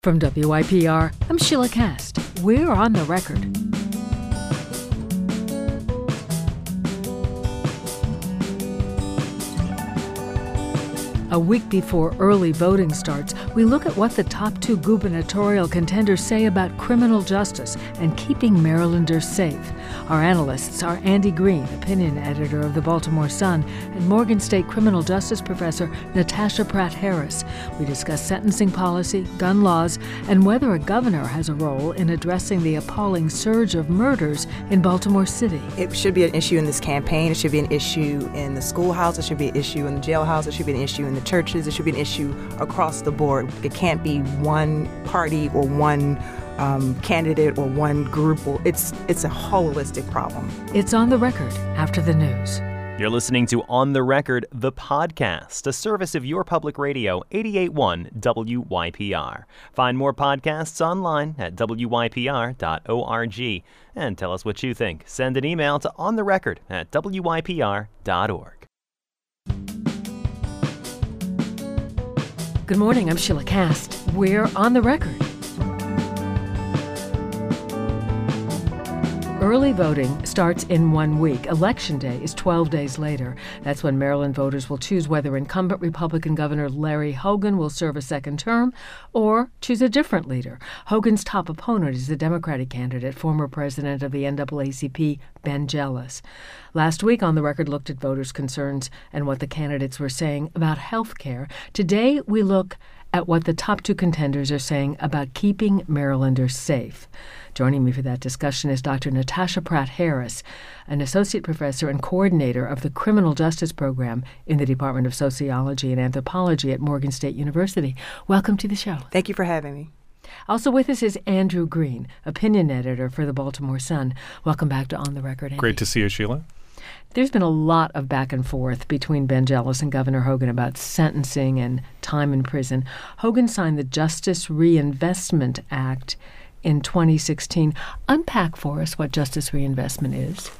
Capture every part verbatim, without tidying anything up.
From W I P R, I'm Sheila Cast. We're on the record. A week before early voting starts, we look at what the top two gubernatorial contenders say about criminal justice and keeping Marylanders safe. Our analysts are Andy Green, opinion editor of the Baltimore Sun, and Morgan State criminal justice professor Natasha Pratt-Harris. We discuss sentencing policy, gun laws, and whether a governor has a role in addressing the appalling surge of murders in Baltimore City. It should be an issue in this campaign. It should be an issue in the schoolhouse. It should be an issue in the jailhouse. It should be an issue in the churches. It should be an issue across the board. It can't be one party or one um, candidate or one group. Or it's it's a holistic problem. It's On the Record after the news. You're listening to On the Record, the podcast, a service of your public radio, eighty-eight point one W Y P R. Find more podcasts online at W Y P R dot org. And tell us what you think. Send an email to ontherecord at W Y P R dot org. Good morning, I'm Sheila Cast. We're On the Record. Early voting starts in one week. Election Day is twelve days later. That's when Maryland voters will choose whether incumbent Republican Governor Larry Hogan will serve a second term or choose a different leader. Hogan's top opponent is the Democratic candidate, former president of the N double A C P, Ben Jealous. Last week, On the Record looked at voters' concerns and what the candidates were saying about health care. Today, we look at what the top two contenders are saying about keeping Marylanders safe. Joining me for that discussion is Doctor Natasha Pratt-Harris, an associate professor and coordinator of the Criminal Justice Program in the Department of Sociology and Anthropology at Morgan State University. Welcome to the show. Thank you for having me. Also with us is Andrew Green, opinion editor for the Baltimore Sun. Welcome back to On the Record, Andy. Great to see you, Sheila. There's been a lot of back and forth between Ben Jealous and Governor Hogan about sentencing and time in prison. Hogan signed the Justice Reinvestment Act in twenty sixteen. Unpack for us what Justice Reinvestment is.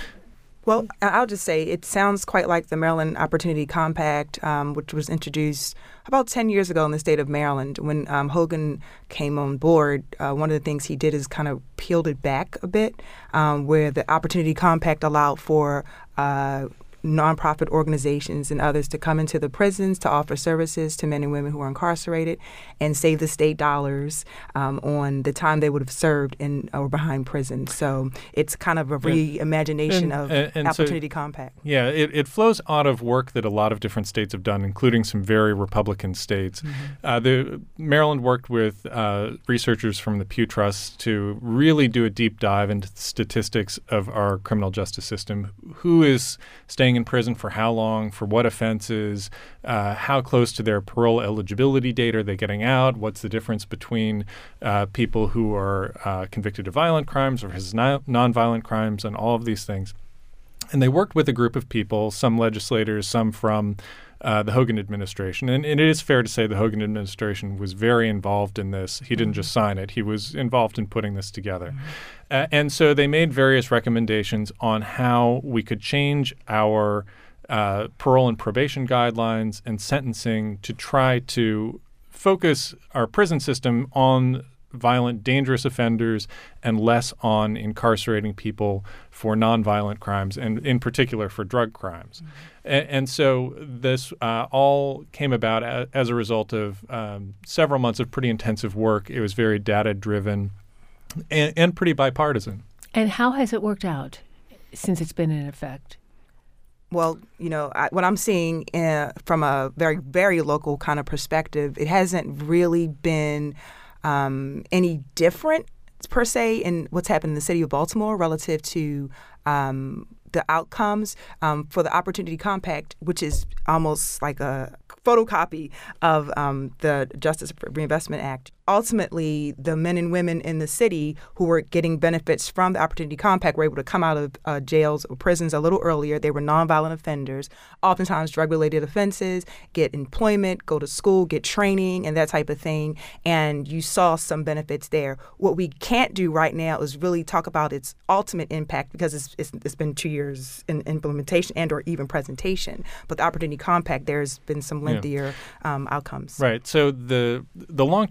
Well, I'll just say it sounds quite like the Maryland Opportunity Compact, um, which was introduced about ten years ago in the state of Maryland. When um, Hogan came on board, uh, one of the things he did is kind of peeled it back a bit, um, where the Opportunity Compact allowed for uh, nonprofit organizations and others to come into the prisons to offer services to men and women who are incarcerated and save the state dollars um, on the time they would have served in or behind prison. So it's kind of a reimagination and, of and, and Opportunity so, Compact. Yeah, it, it flows out of work that a lot of different states have done, including some very Republican states. Mm-hmm. Uh, the Maryland worked with uh, researchers from the Pew Trust to really do a deep dive into the statistics of our criminal justice system. Who is staying in prison for how long, for what offenses, uh, how close to their parole eligibility date are they getting out, what's the difference between uh, people who are uh, convicted of violent crimes versus non- nonviolent crimes, and all of these things. And they worked with a group of people, some legislators, some from uh, the Hogan administration. And, and it is fair to say the Hogan administration was very involved in this. He didn't just sign it. He was involved in putting this together. Mm-hmm. Uh, and so they made various recommendations on how we could change our uh, parole and probation guidelines and sentencing to try to focus our prison system on violent, dangerous offenders and less on incarcerating people for nonviolent crimes, and in particular for drug crimes. Mm-hmm. A- and so this uh, all came about a- as a result of um, several months of pretty intensive work. It was very data-driven and, and pretty bipartisan. And how has it worked out since it's been in effect? Well, you know, I, what I'm seeing uh, from a very, very local kind of perspective, it hasn't really been um, any different per se in what's happened in the city of Baltimore relative to um, the outcomes um, for the Opportunity Compact, which is almost like a photocopy of um, the Justice Reinvestment Act. Ultimately, the men and women in the city who were getting benefits from the Opportunity Compact were able to come out of uh, jails or prisons a little earlier. They were nonviolent offenders, oftentimes drug-related offenses, get employment, go to school, get training, and that type of thing. And you saw some benefits there. What we can't do right now is really talk about its ultimate impact because it's, it's, it's been two years in implementation and or even presentation. But the Opportunity Compact, there's been some lengthier yeah. um, outcomes. Right. So the the long-term trend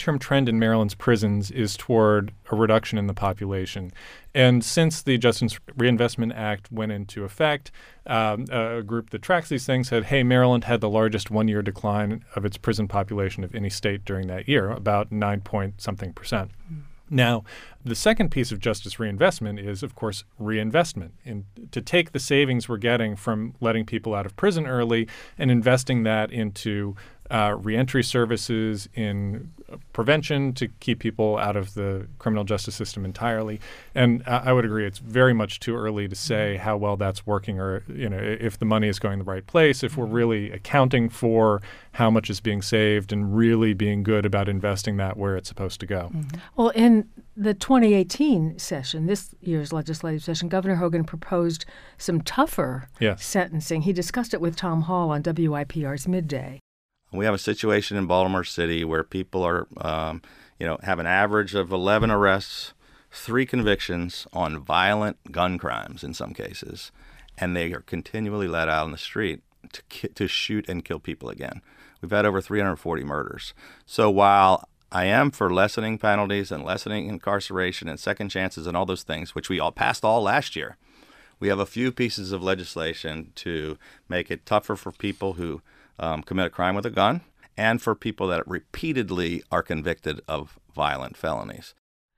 trend in Maryland's prisons is toward a reduction in the population. And since the Justice Reinvestment Act went into effect, um, a group that tracks these things said, hey, Maryland had the largest one-year decline of its prison population of any state during that year, about nine point something percent. Mm. Now, the second piece of justice reinvestment is, of course, reinvestment. In, to take the savings we're getting from letting people out of prison early and investing that into uh, reentry services, in prevention to keep people out of the criminal justice system entirely. And uh, I would agree it's very much too early to say how well that's working, or you know if the money is going the right place, if we're really accounting for how much is being saved and really being good about investing that where it's supposed to go. Mm-hmm. Well, in the twenty eighteen session, this year's legislative session, Governor Hogan proposed some tougher yes. sentencing. He discussed it with Tom Hall on W I P R's Midday. We have a situation in Baltimore City where people are, um, you know, have an average of eleven arrests, three convictions on violent gun crimes in some cases, and they are continually let out on the street to ki- to shoot and kill people again. We've had over three hundred forty murders. So while I am for lessening penalties and lessening incarceration and second chances and all those things, which we all passed all last year, we have a few pieces of legislation to make it tougher for people who um, commit a crime with a gun and for people that repeatedly are convicted of violent felonies.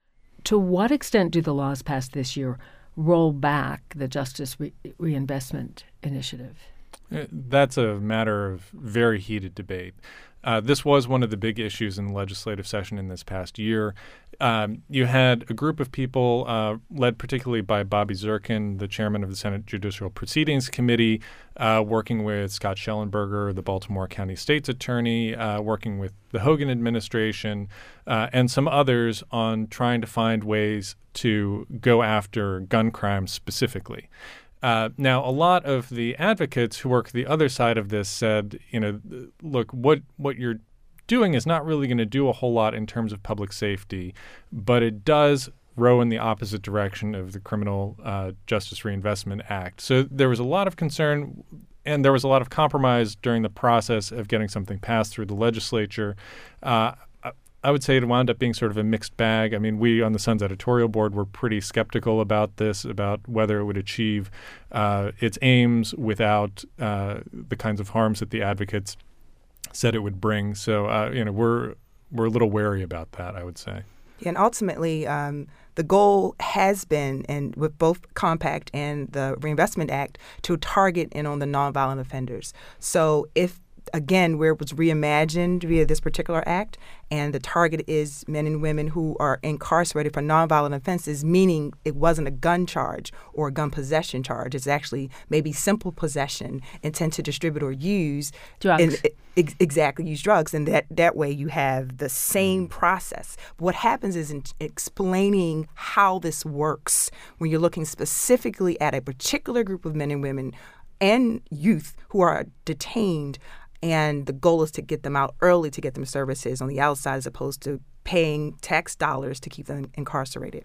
To what extent do the laws passed this year roll back the Justice Re- Reinvestment Initiative? That's a matter of very heated debate. Uh, this was one of the big issues in the legislative session in this past year. Um, you had a group of people uh, led particularly by Bobby Zirkin, the chairman of the Senate Judicial Proceedings Committee, uh, working with Scott Schellenberger, the Baltimore County State's attorney, uh, working with the Hogan administration, uh, and some others on trying to find ways to go after gun crimes specifically. Uh, now, a lot of the advocates who work the other side of this said, you know, look, what what you're doing is not really going to do a whole lot in terms of public safety, but it does row in the opposite direction of the Criminal uh, Justice Reinvestment Act. So there was a lot of concern, and there was a lot of compromise during the process of getting something passed through the legislature. Uh, I would say it wound up being sort of a mixed bag. I mean, we on the Sun's editorial board were pretty skeptical about this, about whether it would achieve uh, its aims without uh, the kinds of harms that the advocates said it would bring. So, uh, you know, we're we're a little wary about that, I would say. And ultimately, um, the goal has been, and with both Compact and the Reinvestment Act, to target in on the nonviolent offenders. So if again, where it was reimagined via this particular act, and the target is men and women who are incarcerated for nonviolent offenses, meaning it wasn't a gun charge or a gun possession charge. It's actually maybe simple possession, intent to distribute or use drugs. And, ex- exactly, use drugs, and that, that way you have the same process. What happens is in explaining how this works when you're looking specifically at a particular group of men and women and youth who are detained. And the goal is to get them out early, to get them services on the outside, as opposed to paying tax dollars to keep them incarcerated.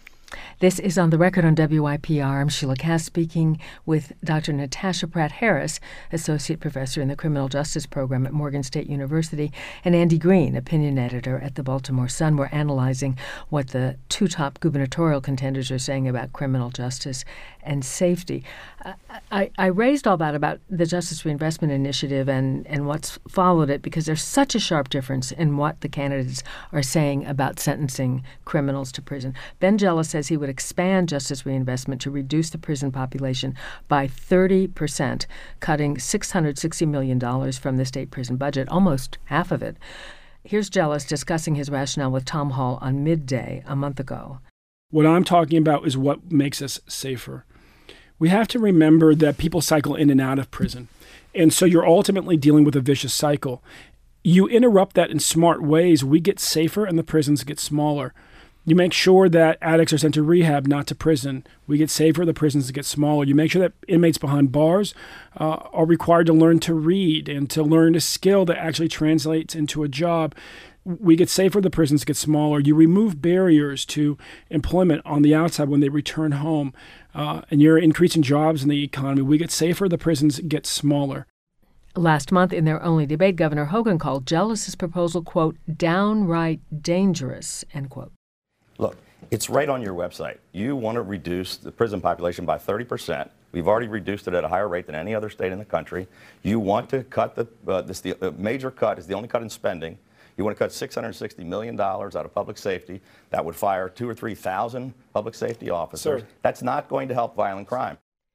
This is On the Record on W I P R. I'm Sheila Cass speaking with Doctor Natasha Pratt-Harris, Associate Professor in the Criminal Justice Program at Morgan State University, and Andy Green, Opinion Editor at the Baltimore Sun. We're analyzing what the two top gubernatorial contenders are saying about criminal justice and safety. I, I, I raised all that about the Justice Reinvestment Initiative and, and what's followed it because there's such a sharp difference in what the candidates are saying about sentencing criminals to prison. Ben Jealous says he would expand justice reinvestment to reduce the prison population by thirty percent, cutting six hundred sixty million dollars from the state prison budget, almost half of it. Here's Jealous discussing his rationale with Tom Hall on Midday a month ago. What I'm talking about is what makes us safer. We have to remember that people cycle in and out of prison. And so you're ultimately dealing with a vicious cycle. You interrupt that in smart ways, we get safer and the prisons get smaller. You make sure that addicts are sent to rehab, not to prison. We get safer, the prisons get smaller. You make sure that inmates behind bars uh, are required to learn to read and to learn a skill that actually translates into a job. We get safer, the prisons get smaller. You remove barriers to employment on the outside when they return home. Uh, and you're increasing jobs in the economy. We get safer, the prisons get smaller. Last month, in their only debate, Governor Hogan called Jealous' proposal, quote, downright dangerous, end quote. Look, it's right on your website. You want to reduce the prison population by thirty percent. We've already reduced it at a higher rate than any other state in the country. You want to cut the, uh, this, the uh, major cut is the only cut in spending. You want to cut six hundred sixty million dollars out of public safety. That would fire two or three thousand public safety officers. Sir. That's not going to help violent crime.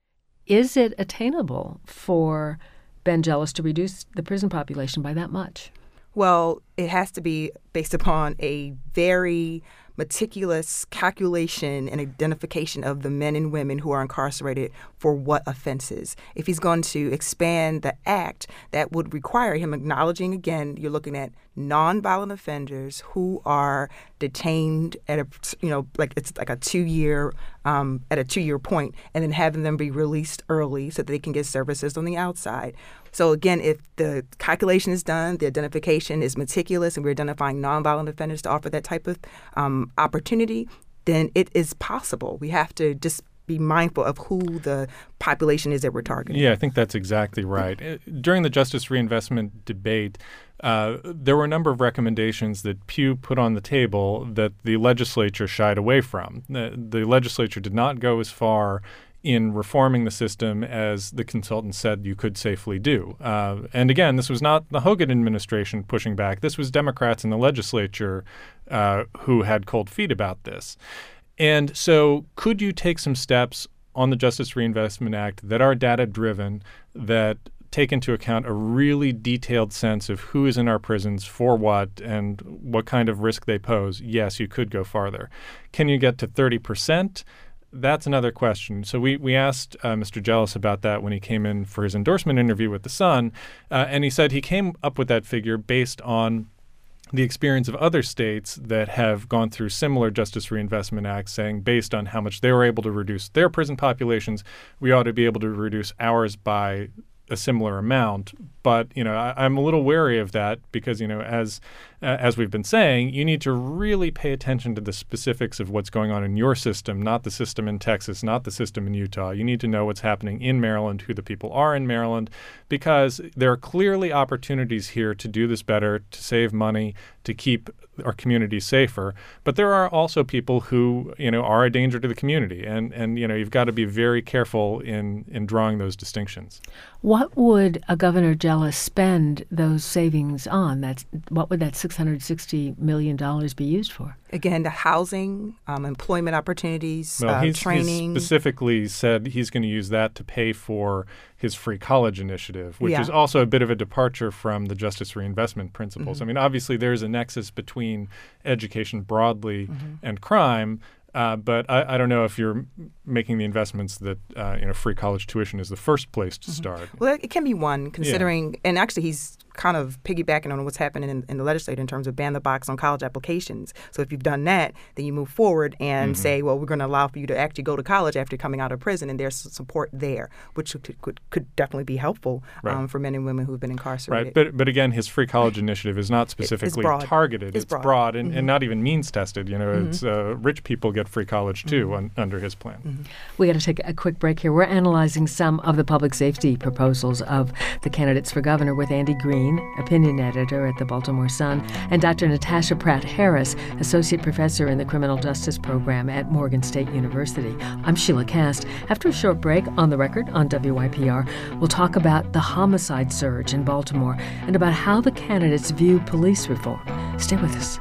Is it attainable for Ben Jealous to reduce the prison population by that much? Well, it has to be based upon a very meticulous calculation and identification of the men and women who are incarcerated for what offenses. If he's going to expand the act, that would require him acknowledging, again, you're looking at nonviolent offenders who are detained at a, you know, like it's like a two-year, um, at a two-year point, and then having them be released early so that they can get services on the outside. So again, if the calculation is done, the identification is meticulous, and we're identifying nonviolent offenders to offer that type of um, opportunity, then it is possible. We have to just be mindful of who the population is that we're targeting. Yeah, I think that's exactly right. During the Justice Reinvestment debate, uh, there were a number of recommendations that Pew put on the table that the legislature shied away from. The, the legislature did not go as far in reforming the system as the consultant said you could safely do. Uh, and again, this was not the Hogan administration pushing back. This was Democrats in the legislature uh, who had cold feet about this. And so could you take some steps on the Justice Reinvestment Act that are data-driven, that take into account a really detailed sense of who is in our prisons, for what, and what kind of risk they pose? Yes, you could go farther. Can you get to thirty percent? That's another question. So we, we asked uh, Mister Jealous about that when he came in for his endorsement interview with The Sun, uh, and he said he came up with that figure based on the experience of other states that have gone through similar Justice Reinvestment Acts, saying based on how much they were able to reduce their prison populations, we ought to be able to reduce ours by a similar amount. But, you know, I, I'm a little wary of that because, you know, as uh, as we've been saying, you need to really pay attention to the specifics of what's going on in your system, not the system in Texas, not the system in Utah. You need to know what's happening in Maryland, who the people are in Maryland, because there are clearly opportunities here to do this better, to save money, to keep our community safer. But there are also people who, you know, are a danger to the community. And, and you know, you've got to be very careful in, in drawing those distinctions. What would a Governor Jealous spend those savings on? That's what would that six hundred sixty million dollars be used for? Again, the housing, um, employment opportunities, well, uh, he's, training. He's specifically said he's going to use that to pay for his free college initiative, which Yeah. is also a bit of a departure from the Justice Reinvestment principles. Mm-hmm. I mean, obviously there's a nexus between education broadly Mm-hmm. and crime, uh, but I, I don't know if you're m- making the investments that uh, you know free college tuition is the first place to Mm-hmm. start. Well, it can be one, considering, and actually he's kind of piggybacking on what's happening in, in the legislature in terms of ban the box on college applications. So if you've done that, then you move forward and Mm-hmm. say, well, we're going to allow for you to actually go to college after coming out of prison, and there's support there, which could, could, could definitely be helpful Right. um, for men and women who've been incarcerated. Right, but but again, his free college initiative is not specifically broad. targeted. It's It's broad. broad, and, Mhm. and not even means tested. You know, Mhm. it's uh, rich people get free college too un, under his plan. Mm-hmm. We got to take a quick break here. We're analyzing some of the public safety proposals of the candidates for governor with Andy Green, opinion editor at the Baltimore Sun, and Doctor Natasha Pratt-Harris, associate professor in the criminal justice program at Morgan State University. I'm Sheila Cast. After a short break, On the Record on W Y P R, we'll talk about the homicide surge in Baltimore and about how the candidates view police reform. Stay with us.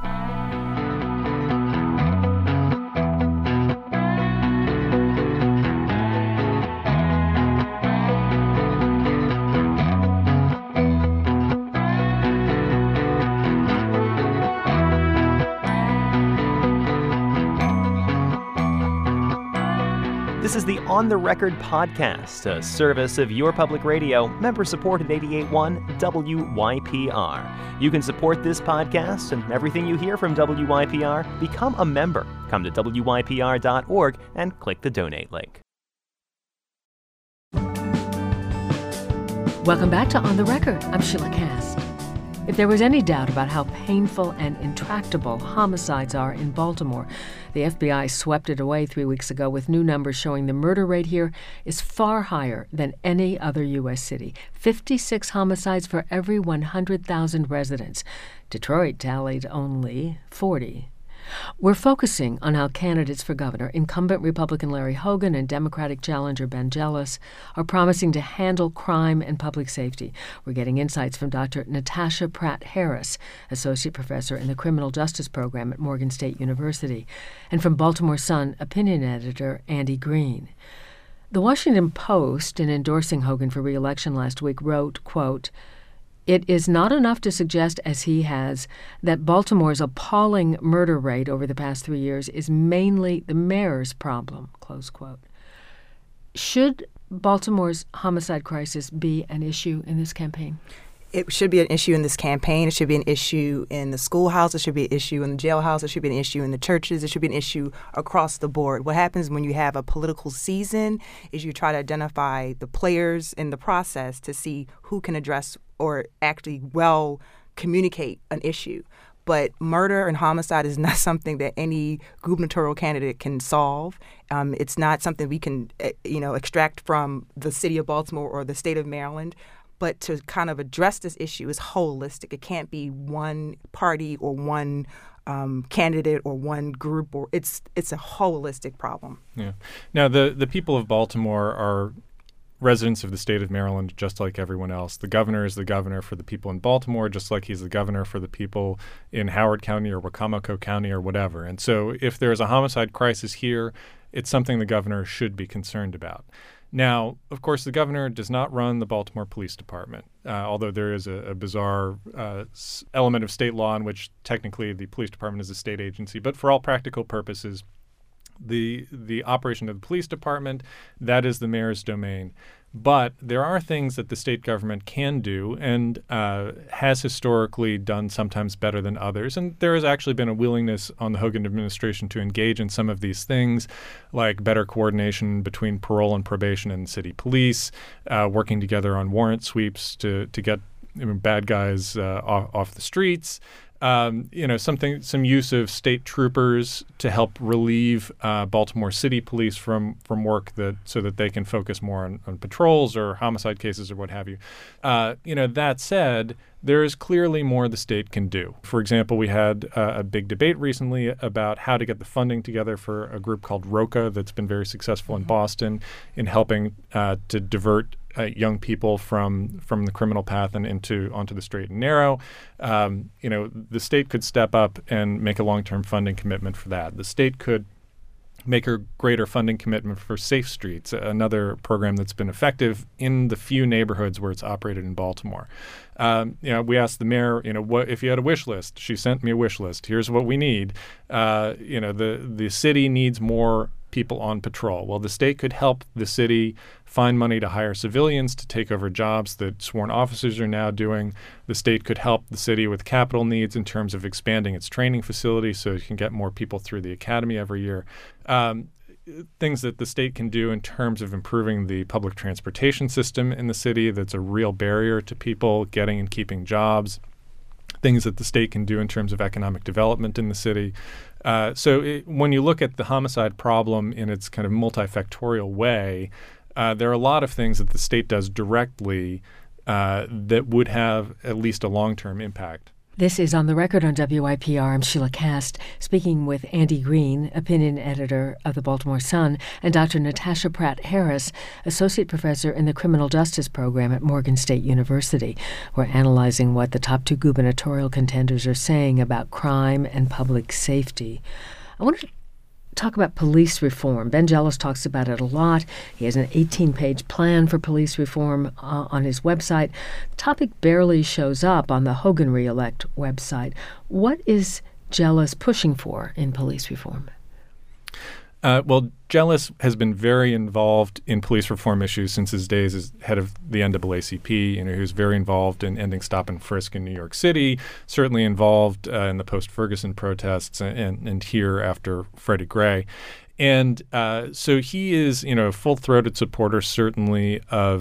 This is the On the Record podcast, a service of your public radio, member-supported eighty-eight point one W Y P R. You can support this podcast and everything you hear from W Y P R. Become a member. Come to W Y P R dot org and click the donate link. Welcome back to On the Record. I'm Sheila Cast. If there was any doubt about how painful and intractable homicides are in Baltimore, the F B I swept it away three weeks ago with new numbers showing the murder rate here is far higher than any other U S city. fifty-six homicides for every one hundred thousand residents. Detroit tallied only forty. We're focusing on how candidates for governor, incumbent Republican Larry Hogan and Democratic challenger Ben Jealous, are promising to handle crime and public safety. We're getting insights from Doctor Natasha Pratt-Harris, associate professor in the criminal justice program at Morgan State University, and from Baltimore Sun opinion editor Andy Green. The Washington Post, in endorsing Hogan for re-election last week, wrote, quote, "It is not enough to suggest, as he has, that Baltimore's appalling murder rate over the past three years is mainly the mayor's problem," close quote. Should Baltimore's homicide crisis be an issue in this campaign? It should be an issue in this campaign. It should be an issue in the schoolhouse. It should be an issue in the jailhouse. It should be an issue in the churches. It should be an issue across the board. What happens when you have a political season is you try to identify the players in the process to see who can address or actually well communicate an issue. But murder and homicide is not something that any gubernatorial candidate can solve. Um, it's not something we can, you know, extract from the city of Baltimore or the state of Maryland. But to kind of address this issue is holistic. It can't be one party or one um, candidate or one group. Or it's it's a holistic problem. Yeah. Now, the, the people of Baltimore are residents of the state of Maryland, just like everyone else. The governor is the governor for the people in Baltimore, just like he's the governor for the people in Howard County or Wacomico County or whatever. And so if there's a homicide crisis here, it's something the governor should be concerned about. Now, of course, the governor does not run the Baltimore Police Department, uh, although there is a, a bizarre uh, s- element of state law in which technically the police department is a state agency. But for all practical purposes, the the operation of the police department, that is the mayor's domain. But there are things that the state government can do and uh, has historically done sometimes better than others. And there has actually been a willingness on the Hogan administration to engage in some of these things, like better coordination between parole and probation and city police, uh, working together on warrant sweeps to, to get I mean, bad guys uh, off, off the streets. Um, you know, something, some use of state troopers to help relieve uh, Baltimore City Police from from work that so that they can focus more on, on patrols or homicide cases or what have you. Uh, you know, that said, there is clearly more the state can do. For example, we had uh, a big debate recently about how to get the funding together for a group called ROCA that's been very successful in Boston in helping uh, to divert Uh, young people from from the criminal path and into onto the straight and narrow. Um, you know, the state could step up and make a long-term funding commitment for that. The state could make a greater funding commitment for Safe Streets, another program that's been effective in the few neighborhoods where it's operated in Baltimore. Um, you know, we asked the mayor, you know, what if you had a wish list? She sent me a wish list. Here's what we need. Uh, you know, the the city needs more people on patrol. Well, the state could help the city find money to hire civilians to take over jobs that sworn officers are now doing. The state could help the city with capital needs in terms of expanding its training facilities so it can get more people through the academy every year. Um, things that the state can do in terms of improving the public transportation system in the city that's a real barrier to people getting and keeping jobs. Things that the state can do in terms of economic development in the city. Uh, so it, when you look at the homicide problem in its kind of multifactorial way, uh, there are a lot of things that the state does directly uh, that would have at least a long-term impact. This is On the Record on W I P R. I'm Sheila Kast, speaking with Andy Green, opinion editor of the Baltimore Sun, and Doctor Natasha Pratt-Harris, associate professor in the criminal justice program at Morgan State University. We're analyzing what the top two gubernatorial contenders are saying about crime and public safety. I want to talk about police reform. Ben Jealous talks about it a lot. He has an eighteen-page plan for police reform uh, on his website. The topic barely shows up on the Hogan Re-elect website. What is Jealous pushing for in police reform? Uh, well, Jealous has been very involved in police reform issues since his days as head of the N double A C P. You know, he was very involved in ending stop and frisk in New York City, certainly involved uh, in the post-Ferguson protests and, and, and here after Freddie Gray. And uh, so he is, you know, a full-throated supporter, certainly, of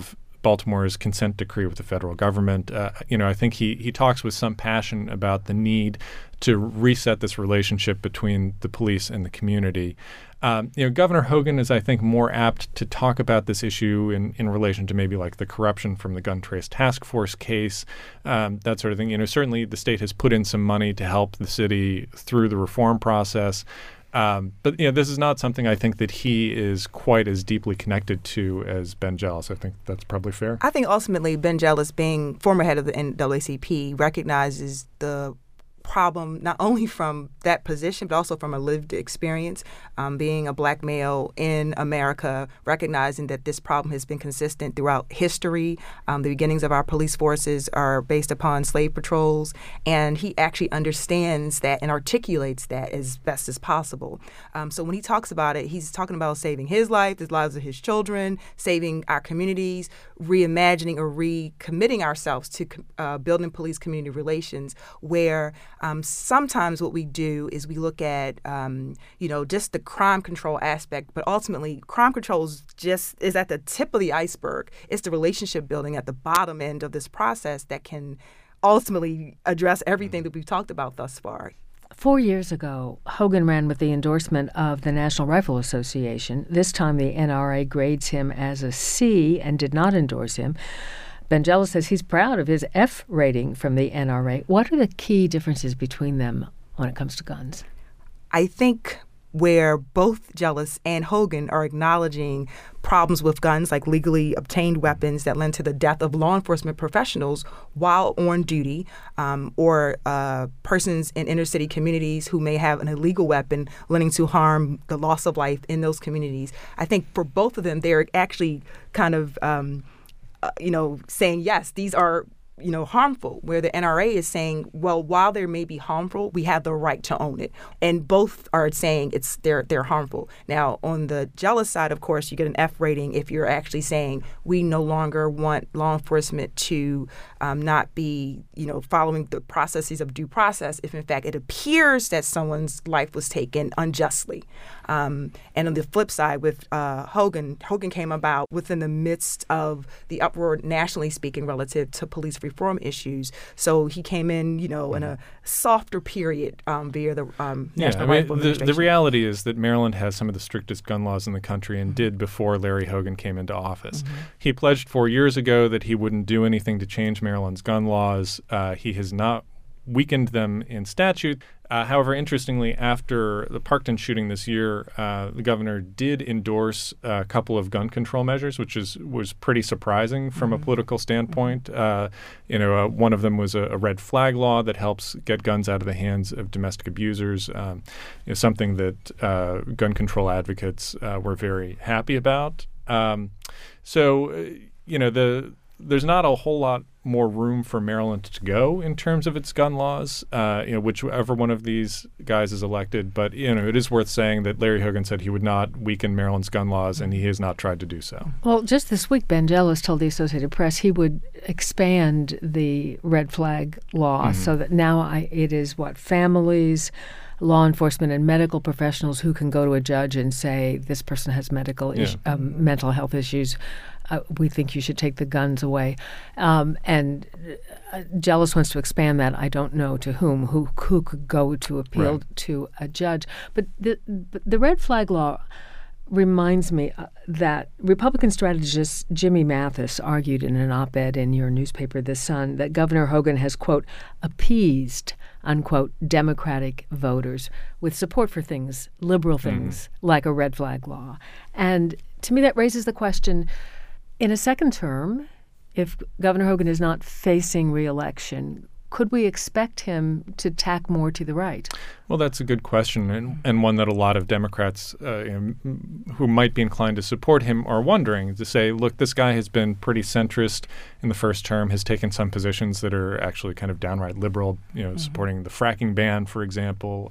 Baltimore's consent decree with the federal government. Uh, you know, I think he, he talks with some passion about the need to reset this relationship between the police and the community. Um, you know, Governor Hogan is, I think, more apt to talk about this issue in, in relation to maybe like the corruption from the Gun Trace Task Force case, um, that sort of thing. You know, certainly the state has put in some money to help the city through the reform process. Um, but, you know, this is not something I think that he is quite as deeply connected to as Ben Jealous. I think that's probably fair. I think ultimately Ben Jealous, being former head of the N double A C P, recognizes the problem not only from that position but also from a lived experience, um, being a black male in America, recognizing that this problem has been consistent throughout history. Um, the beginnings of our police forces are based upon slave patrols, and he actually understands that and articulates that as best as possible. Um, so when he talks about it, he's talking about saving his life, the lives of his children, saving our communities, reimagining or recommitting ourselves to uh, building police community relations where Um, sometimes what we do is we look at, um, you know, just the crime control aspect, but ultimately crime control is just is at the tip of the iceberg. It's the relationship building at the bottom end of this process that can ultimately address everything that we've talked about thus far. Four years ago, Hogan ran with the endorsement of the National Rifle Association. This time the N R A grades him as a C and did not endorse him. Ben Jealous says he's proud of his F rating from the N R A. What are the key differences between them when it comes to guns? I think where both Jealous and Hogan are acknowledging problems with guns, like legally obtained weapons that led to the death of law enforcement professionals while on duty, um, or uh, persons in inner city communities who may have an illegal weapon leading to harm, the loss of life in those communities. I think for both of them, they're actually kind of um, Uh, you know, saying, yes, these are, you know, harmful, where the N R A is saying, well, while they may be harmful, we have the right to own it. And both are saying it's they're they're harmful. Now, on the Jealous side, of course, you get an F rating if you're actually saying we no longer want law enforcement to um, not be, you know, following the processes of due process if, in fact, it appears that someone's life was taken unjustly. Um, and on the flip side, with uh, Hogan, Hogan came about within the midst of the uproar, nationally speaking, relative to police reform issues. So he came in, you know, in a softer period um, via the um, yeah, National I mean, Rifle the, Administration. the reality is that Maryland has some of the strictest gun laws in the country and mm-hmm. did before Larry Hogan came into office. Mm-hmm. He pledged four years ago that he wouldn't do anything to change Maryland's gun laws. Uh, he has not weakened them in statute. Uh, however, interestingly, after the Parkton shooting this year, uh, the governor did endorse a couple of gun control measures, which is was pretty surprising from mm-hmm. a political standpoint. Uh, you know, uh, one of them was a, a red flag law that helps get guns out of the hands of domestic abusers. Um, you know, something that uh, gun control advocates uh, were very happy about. Um, so, uh, you know, the there's not a whole lot more room for Maryland to go in terms of its gun laws, uh, you know, whichever one of these guys is elected. But, you know, it is worth saying that Larry Hogan said he would not weaken Maryland's gun laws, and he has not tried to do so. Well, just this week, Ben Jealous told the Associated Press he would expand the red flag law mm-hmm. so that now I, it is what families, law enforcement, and medical professionals who can go to a judge and say this person has medical yeah. is, um, mental health issues. Uh, we think you should take the guns away. Um, and uh, Jealous wants to expand that. I don't know to whom, who, who could go to appeal right. to a judge. But the, but the red flag law reminds me uh, that Republican strategist Jimmy Mathis argued in an op-ed in your newspaper, The Sun, that Governor Hogan has, quote, appeased, unquote, Democratic voters with support for things, liberal things, mm. like a red flag law. And to me, that raises the question, in a second term, if Governor Hogan is not facing re-election, could we expect him to tack more to the right? Well, that's a good question, and, and one that a lot of Democrats uh, you know, who might be inclined to support him are wondering, to say, look, this guy has been pretty centrist in the first term, has taken some positions that are actually kind of downright liberal, you know, mm-hmm. supporting the fracking ban, for example.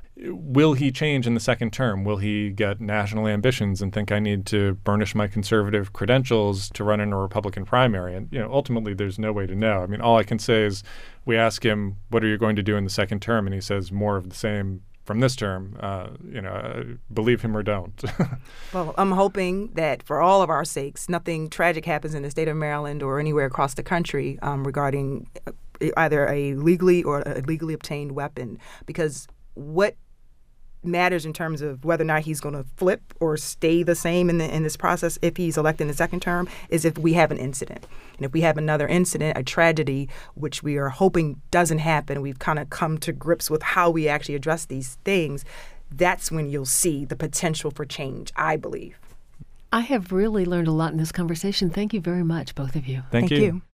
Will he change in the second term? Will he get national ambitions and think I need to burnish my conservative credentials to run in a Republican primary? And, you know, ultimately there's no way to know. I mean, all I can say is we ask him, what are you going to do in the second term? And he says more of the same from this term, uh, you know, believe him or don't. Well, I'm hoping that for all of our sakes, nothing tragic happens in the state of Maryland or anywhere across the country um, regarding either a legally or a legally obtained weapon, because what matters in terms of whether or not he's going to flip or stay the same in the in this process if he's elected in the second term is if we have an incident. And if we have another incident, a tragedy, which we are hoping doesn't happen, we've kind of come to grips with how we actually address these things, that's when you'll see the potential for change, I believe. I have really learned a lot in this conversation. Thank you very much, both of you. Thank, Thank you. you.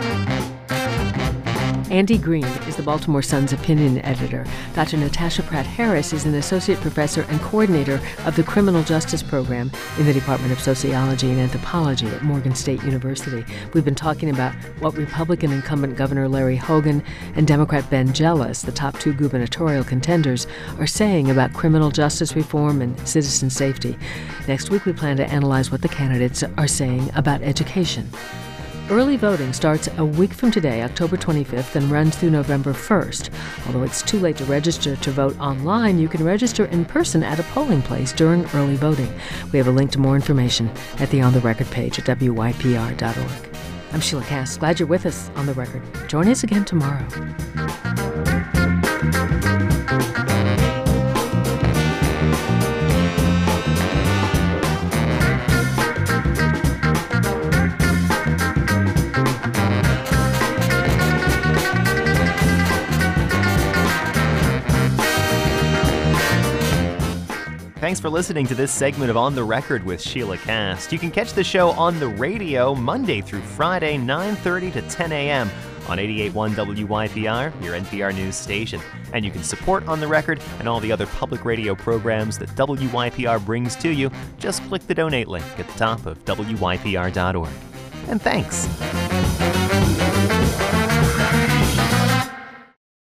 Andy Green is the Baltimore Sun's opinion editor. Doctor Natasha Pratt-Harris is an associate professor and coordinator of the Criminal Justice Program in the Department of Sociology and Anthropology at Morgan State University. We've been talking about what Republican incumbent Governor Larry Hogan and Democrat Ben Jealous, the top two gubernatorial contenders, are saying about criminal justice reform and citizen safety. Next week, we plan to analyze what the candidates are saying about education. Early voting starts a week from today, October twenty-fifth, and runs through November first. Although it's too late to register to vote online, you can register in person at a polling place during early voting. We have a link to more information at the On the Record page at W Y P R dot org. I'm Sheila Cass. Glad you're with us on The Record. Join us again tomorrow. Thanks for listening to this segment of On the Record with Sheila Cast. You can catch the show on the radio Monday through Friday, nine thirty to ten a.m. on eighty-eight point one W Y P R, your N P R news station. And you can support On the Record and all the other public radio programs that W Y P R brings to you. Just click the donate link at the top of W Y P R dot org. And thanks.